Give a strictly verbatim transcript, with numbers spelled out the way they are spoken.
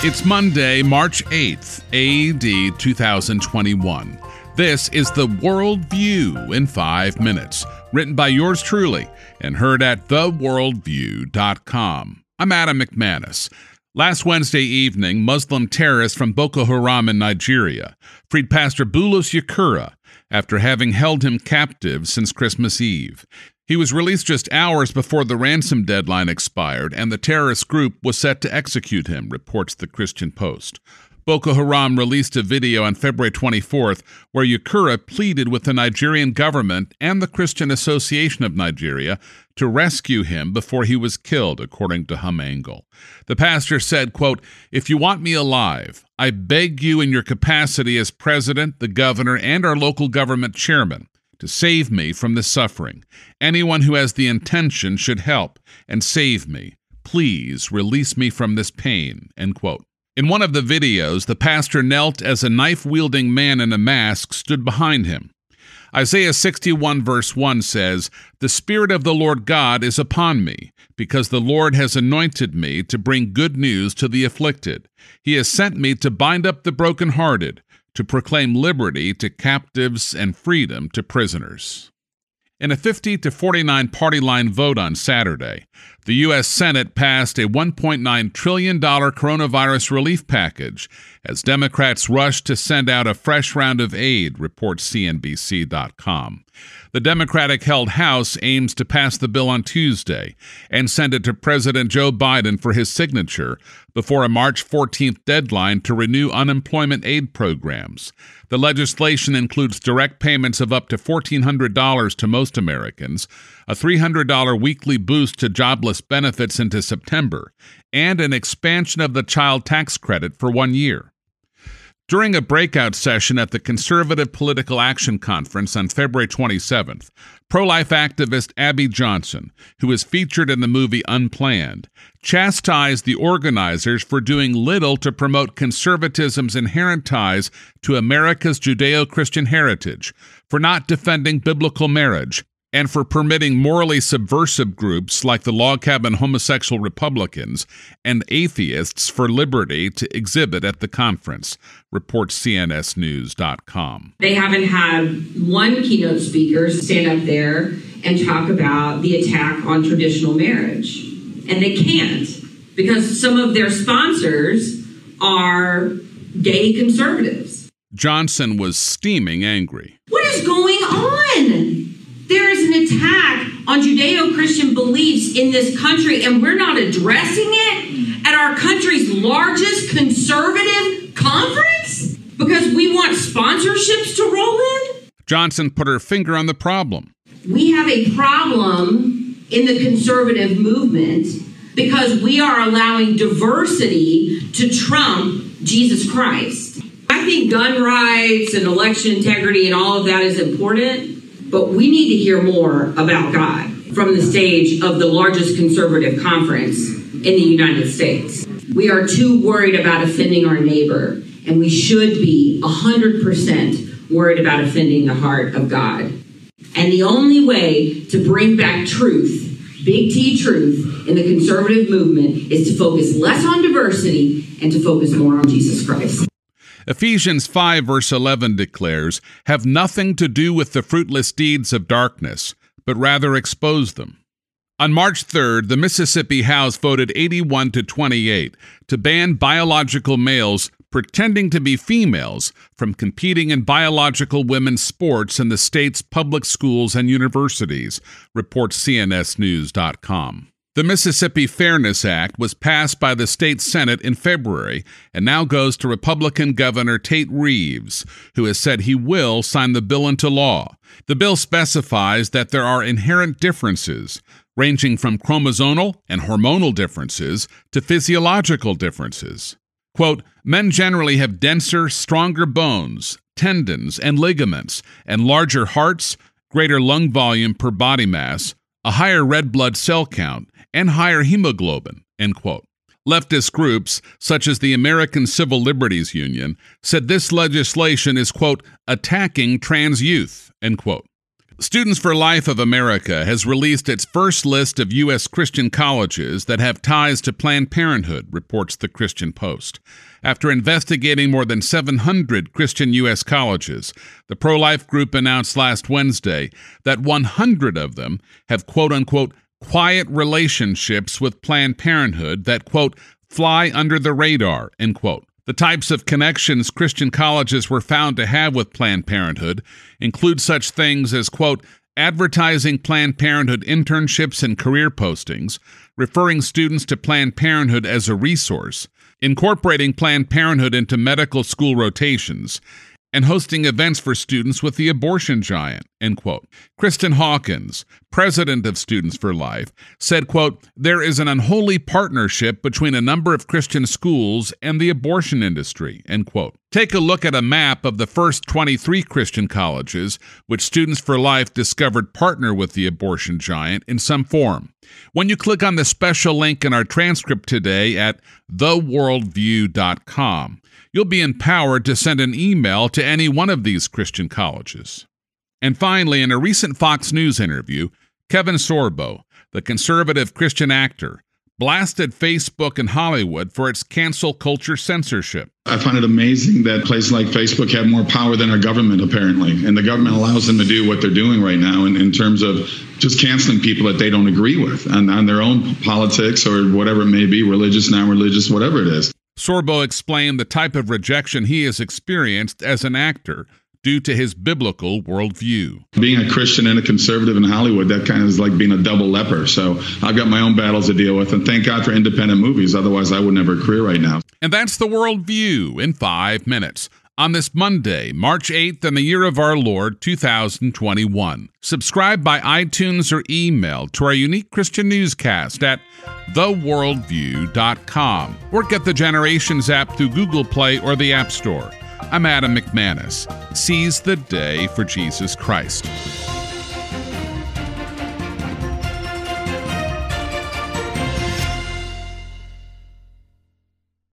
It's Monday, March eighth, A D two thousand twenty-one. This is the World View in five minutes, written by yours truly and heard at the world view dot com. I'm Adam McManus. Last Wednesday evening, Muslim terrorists from Boko Haram in Nigeria freed Pastor Bulus Yekura after having held him captive since Christmas Eve. He was released just hours before the ransom deadline expired, and the terrorist group was set to execute him, reports the Christian Post. Boko Haram released a video on February twenty-fourth where Yekura pleaded with the Nigerian government and the Christian Association of Nigeria to rescue him before he was killed, according to Hum Angle. The pastor said, quote, "If you want me alive, I beg you in your capacity as president, the governor, and our local government chairman to save me from this suffering. Anyone who has the intention should help and save me. Please release me from this pain," end quote. In one of the videos, the pastor knelt as a knife-wielding man in a mask stood behind him. Isaiah sixty-one verse one says, "The Spirit of the Lord God is upon me, because the Lord has anointed me to bring good news to the afflicted. He has sent me to bind up the brokenhearted, to proclaim liberty to captives and freedom to prisoners." In a fifty to forty-nine party line vote on Saturday, the U S Senate passed a one point nine trillion dollars coronavirus relief package as Democrats rushed to send out a fresh round of aid, reports C N B C dot com. The Democratic-held House aims to pass the bill on Tuesday and send it to President Joe Biden for his signature before a March fourteenth deadline to renew unemployment aid programs. The legislation includes direct payments of up to fourteen hundred dollars to most Americans, a three hundred dollars weekly boost to jobless benefits into September, and an expansion of the child tax credit for one year. During a breakout session at the Conservative Political Action Conference on February twenty-seventh, pro-life activist Abby Johnson, who is featured in the movie Unplanned, chastised the organizers for doing little to promote conservatism's inherent ties to America's Judeo-Christian heritage, for not defending biblical marriage, and for permitting morally subversive groups like the log cabin homosexual Republicans and atheists for liberty to exhibit at the conference, reports C N S news dot com. They haven't had one keynote speaker stand up there and talk about the attack on traditional marriage. And they can't, because some of their sponsors are gay conservatives. Johnson was steaming angry. What is going on? There is an attack on Judeo-Christian beliefs in this country, and we're not addressing it at our country's largest conservative conference because we want sponsorships to roll in? Johnson put her finger on the problem. We have a problem in the conservative movement because we are allowing diversity to trump Jesus Christ. I think gun rights and election integrity and all of that is important, but we need to hear more about God from the stage of the largest conservative conference in the United States. We are too worried about offending our neighbor, and we should be one hundred percent worried about offending the heart of God. And the only way to bring back truth, big T truth, in the conservative movement is to focus less on diversity and to focus more on Jesus Christ. Ephesians five verse eleven declares, "Have nothing to do with the fruitless deeds of darkness, but rather expose them." On March third, the Mississippi House voted eighty-one to twenty-eight to ban biological males pretending to be females from competing in biological women's sports in the state's public schools and universities, reports C N S news dot com. The Mississippi Fairness Act was passed by the state Senate in February and now goes to Republican Governor Tate Reeves, who has said he will sign the bill into law. The bill specifies that there are inherent differences, ranging from chromosomal and hormonal differences to physiological differences. Quote, "Men generally have denser, stronger bones, tendons, and ligaments, and larger hearts, greater lung volume per body mass, a higher red blood cell count, and higher hemoglobin," end quote. Leftist groups, such as the American Civil Liberties Union, said this legislation is, quote, "attacking trans youth," end quote. Students for Life of America has released its first list of U S Christian colleges that have ties to Planned Parenthood, reports the Christian Post. After investigating more than seven hundred Christian U S colleges, the pro-life group announced last Wednesday that one hundred of them have quote-unquote quiet relationships with Planned Parenthood that, quote, fly under the radar, end quote. The types of connections Christian colleges were found to have with Planned Parenthood include such things as, quote, advertising Planned Parenthood internships and career postings, referring students to Planned Parenthood as a resource, incorporating Planned Parenthood into medical school rotations, and hosting events for students with the abortion giant, end quote. Kristen Hawkins, president of Students for Life, said, quote, there is an unholy partnership between a number of Christian schools and the abortion industry, end quote. Take a look at a map of the first twenty-three Christian colleges which Students for Life discovered partner with the abortion giant in some form. When you click on the special link in our transcript today at the worldview dot com, you'll be empowered to send an email to any one of these Christian colleges. And finally, in a recent Fox News interview, Kevin Sorbo, the conservative Christian actor, blasted Facebook and Hollywood for its cancel culture censorship. I find it amazing that places like Facebook have more power than our government, apparently. And the government allows them to do what they're doing right now in, in terms of just canceling people that they don't agree with on, on their own politics or whatever it may be, religious, non-religious, whatever it is. Sorbo explained the type of rejection he has experienced as an actor due to his biblical worldview. Being a Christian and a conservative in Hollywood, that kind of is like being a double leper. So I've got my own battles to deal with, and thank God for independent movies. Otherwise, I wouldn't have a career right now. And that's the Worldview in five minutes on this Monday, March eighth, in the year of our Lord, two thousand twenty-one. Subscribe by iTunes or email to our unique Christian newscast at the worldview dot com or get the Generations app through Google Play or the App Store. I'm Adam McManus. Seize the day for Jesus Christ.